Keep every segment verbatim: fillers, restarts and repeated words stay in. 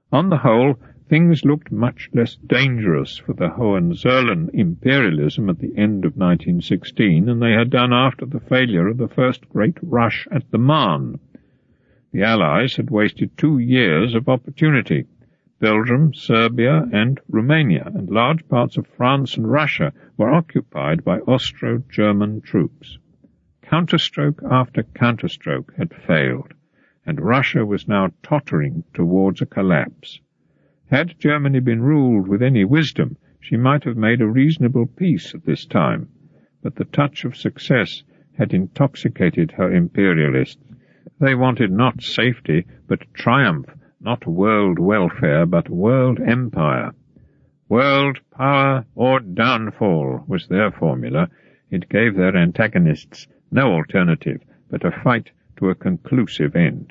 On the whole, things looked much less dangerous for the Hohenzollern imperialism at the end of nineteen sixteen than they had done after the failure of the first great rush at the Marne. The Allies had wasted two years of opportunity. Belgium, Serbia, and Romania, and large parts of France and Russia were occupied by Austro-German troops. Counterstroke after counterstroke had failed, and Russia was now tottering towards a collapse. Had Germany been ruled with any wisdom, she might have made a reasonable peace at this time, but the touch of success had intoxicated her imperialists. They wanted not safety, but triumph, not world welfare, but world empire. World power or downfall was their formula. It gave their antagonists no alternative but a fight to a conclusive end.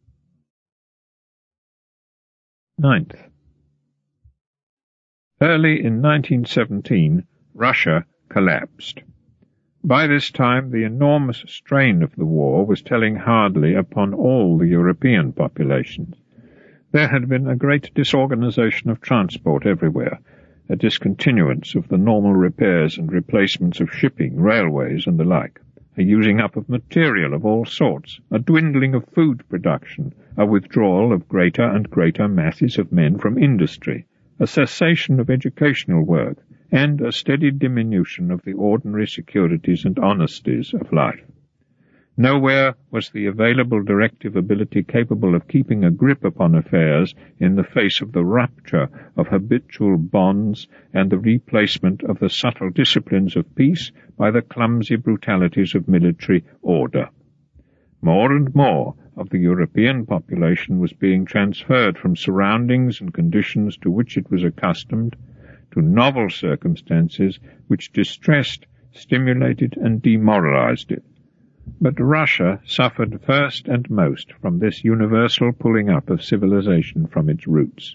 Ninth. Early in nineteen seventeen, Russia collapsed. By this time the enormous strain of the war was telling hardly upon all the European populations. There had been a great disorganization of transport everywhere, a discontinuance of the normal repairs and replacements of shipping, railways, and the like, a using up of material of all sorts, a dwindling of food production, a withdrawal of greater and greater masses of men from industry, a cessation of educational work, and a steady diminution of the ordinary securities and honesties of life. Nowhere was the available directive ability capable of keeping a grip upon affairs in the face of the rupture of habitual bonds and the replacement of the subtle disciplines of peace by the clumsy brutalities of military order. More and more of the European population was being transferred from surroundings and conditions to which it was accustomed to novel circumstances which distressed, stimulated, and demoralized it. But Russia suffered first and most from this universal pulling up of civilization from its roots.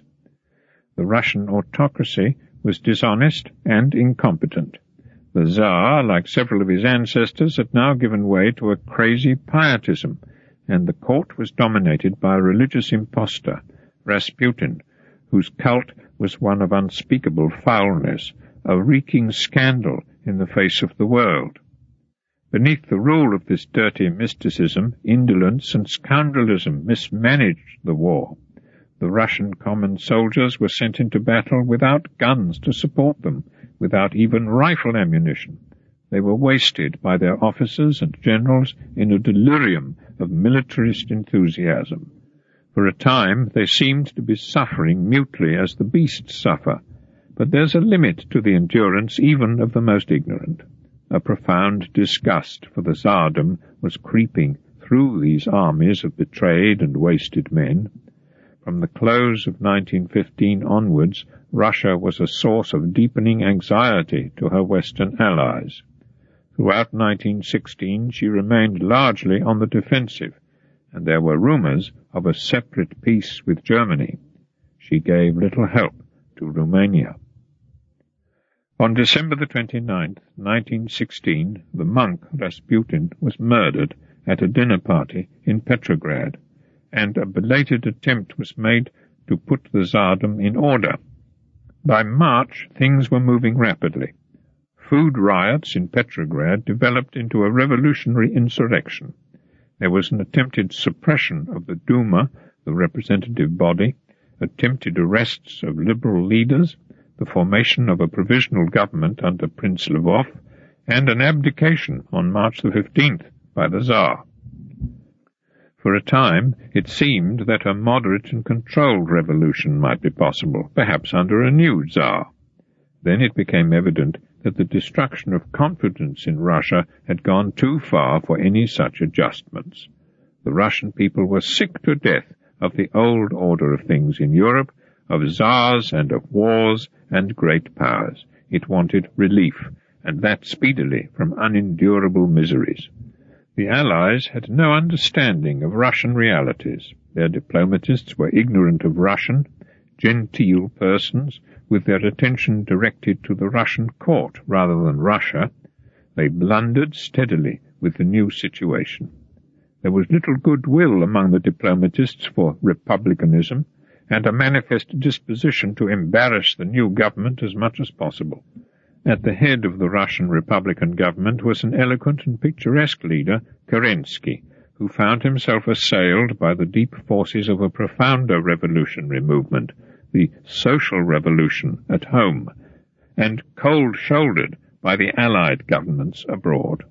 The Russian autocracy was dishonest and incompetent. The Tsar, like several of his ancestors, had now given way to a crazy pietism, and the court was dominated by a religious impostor, Rasputin, whose cult was one of unspeakable foulness, a reeking scandal in the face of the world. Beneath the rule of this dirty mysticism, indolence and scoundrelism mismanaged the war. The Russian common soldiers were sent into battle without guns to support them, without even rifle ammunition. They were wasted by their officers and generals in a delirium of militarist enthusiasm. For a time they seemed to be suffering mutely as the beasts suffer, but there's a limit to the endurance even of the most ignorant. A profound disgust for the Tsardom was creeping through these armies of betrayed and wasted men. From the close of nineteen fifteen onwards, Russia was a source of deepening anxiety to her Western allies. Throughout nineteen sixteen she remained largely on the defensive, and there were rumors of a separate peace with Germany. She gave little help to Romania. On December the twenty-ninth, nineteen sixteen, the monk Rasputin was murdered at a dinner party in Petrograd, and a belated attempt was made to put the Tsardom in order. By March, things were moving rapidly. Food riots in Petrograd developed into a revolutionary insurrection. There was an attempted suppression of the Duma, the representative body, attempted arrests of liberal leaders, the formation of a provisional government under Prince Lvov, and an abdication on March the fifteenth by the Tsar. For a time it seemed that a moderate and controlled revolution might be possible, perhaps under a new Tsar. Then it became evident that the destruction of confidence in Russia had gone too far for any such adjustments. The Russian people were sick to death of the old order of things in Europe, of Tsars and of wars and great powers. It wanted relief, and that speedily, from unendurable miseries. The Allies had no understanding of Russian realities. Their diplomatists were ignorant of Russian, genteel persons, with their attention directed to the Russian court rather than Russia. They blundered steadily with the new situation. There was little goodwill among the diplomatists for republicanism, and a manifest disposition to embarrass the new government as much as possible. At the head of the Russian Republican government was an eloquent and picturesque leader, Kerensky, who found himself assailed by the deep forces of a profounder revolutionary movement, the social revolution at home, and cold-shouldered by the Allied governments abroad.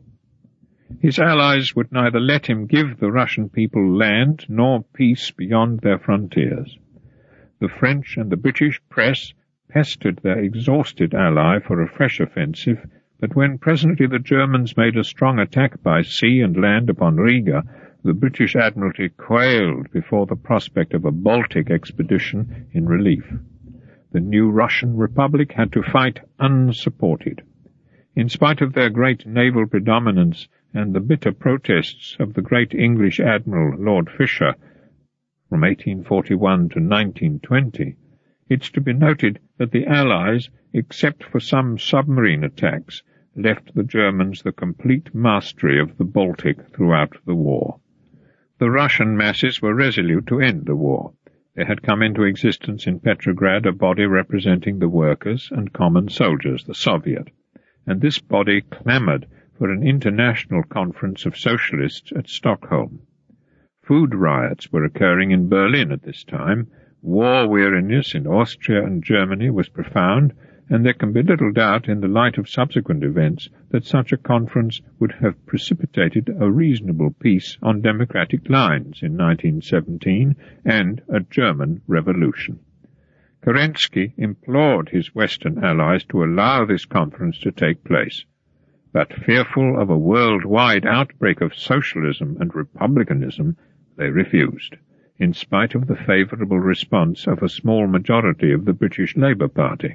His allies would neither let him give the Russian people land nor peace beyond their frontiers. The French and the British press pestered their exhausted ally for a fresh offensive, but when presently the Germans made a strong attack by sea and land upon Riga, the British Admiralty quailed before the prospect of a Baltic expedition in relief. The new Russian Republic had to fight unsupported. In spite of their great naval predominance and the bitter protests of the great English Admiral Lord Fisher from eighteen forty-one to nineteen twenty, it's to be noted that the Allies, except for some submarine attacks, left the Germans the complete mastery of the Baltic throughout the war. The Russian masses were resolute to end the war. There had come into existence in Petrograd a body representing the workers and common soldiers, the Soviet, and this body clamoured for an international conference of socialists at Stockholm. Food riots were occurring in Berlin at this time. War weariness in Austria and Germany was profound, and there can be little doubt in the light of subsequent events that such a conference would have precipitated a reasonable peace on democratic lines in nineteen seventeen and a German revolution. Kerensky implored his Western allies to allow this conference to take place, but fearful of a worldwide outbreak of socialism and republicanism, they refused, in spite of the favourable response of a small majority of the British Labour Party.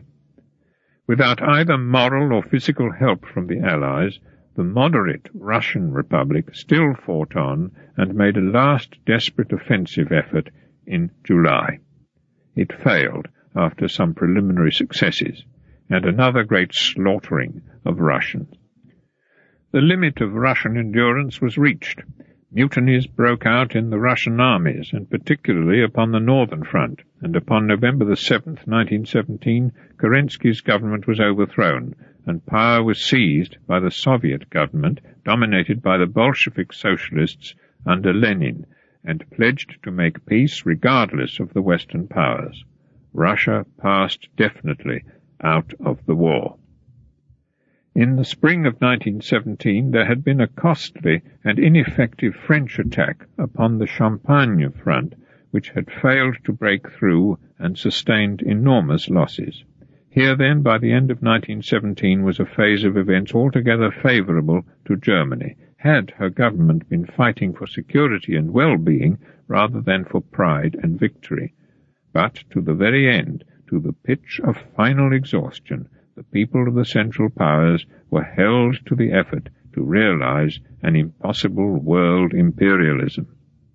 Without either moral or physical help from the Allies, the moderate Russian Republic still fought on and made a last desperate offensive effort in July. It failed after some preliminary successes, and another great slaughtering of Russians. The limit of Russian endurance was reached. Mutinies broke out in the Russian armies, and particularly upon the northern front, and upon November the seventh, nineteen seventeen, Kerensky's government was overthrown, and power was seized by the Soviet government, dominated by the Bolshevik socialists under Lenin, and pledged to make peace regardless of the Western powers. Russia passed definitely out of the war. In the spring of nineteen seventeen there had been a costly and ineffective French attack upon the Champagne front, which had failed to break through and sustained enormous losses. Here, then, by the end of nineteen seventeen was a phase of events altogether favourable to Germany, had her government been fighting for security and well-being rather than for pride and victory. But to the very end, to the pitch of final exhaustion, the people of the Central Powers were held to the effort to realize an impossible world imperialism.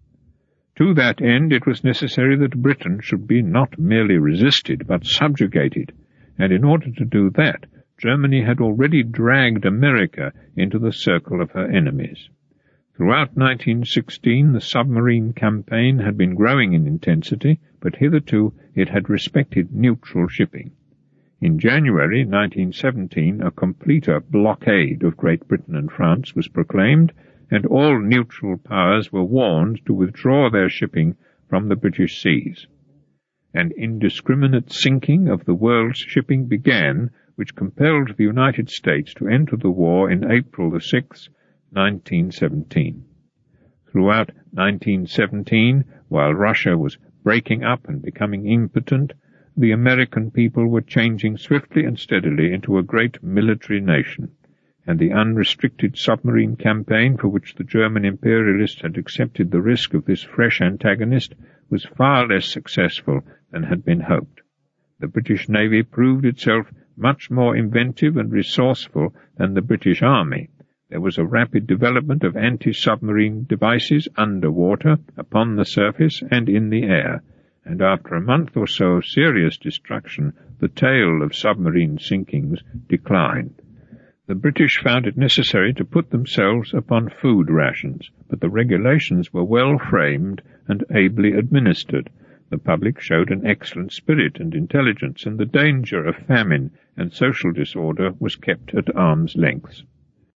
To that end it was necessary that Britain should be not merely resisted but subjugated, and in order to do that, Germany had already dragged America into the circle of her enemies. Throughout nineteen sixteen the submarine campaign had been growing in intensity, but hitherto it had respected neutral shipping. In January nineteen seventeen a completer blockade of Great Britain and France was proclaimed, and all neutral powers were warned to withdraw their shipping from the British seas. An indiscriminate sinking of the world's shipping began, which compelled the United States to enter the war in April the sixth, nineteen seventeen. Throughout nineteen seventeen, while Russia was breaking up and becoming impotent, the American people were changing swiftly and steadily into a great military nation, and the unrestricted submarine campaign for which the German imperialists had accepted the risk of this fresh antagonist was far less successful than had been hoped. The British Navy proved itself much more inventive and resourceful than the British Army. There was a rapid development of anti-submarine devices underwater, upon the surface, and in the air, and after a month or so of serious destruction, the tale of submarine sinkings declined. The British found it necessary to put themselves upon food rations, but the regulations were well framed and ably administered. the public showed an excellent spirit and intelligence, and the danger of famine and social disorder was kept at arm's length.